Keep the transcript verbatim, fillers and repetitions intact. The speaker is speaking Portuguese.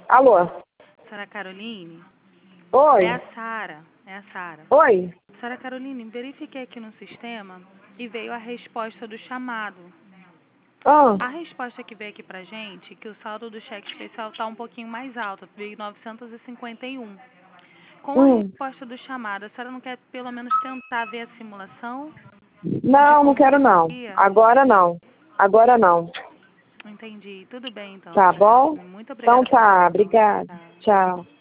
Alô? Senhora Caroline? Oi? É a Sara. É a Sara. Oi? Senhora Caroline, verifiquei aqui no sistema e veio a resposta do chamado. Ah, A resposta que veio aqui pra gente, que o saldo do cheque especial tá um pouquinho mais alto, veio novecentos e cinquenta e um. Com a hum. resposta do chamado, a senhora não quer pelo menos tentar ver a simulação de Não, não como quero não. seria? Agora não. Agora não. Entendi. Tudo bem, então, Tá senhora bom? Caroline. Muito Então obrigada pela tá, atenção. obrigada. Tchau. Tchau.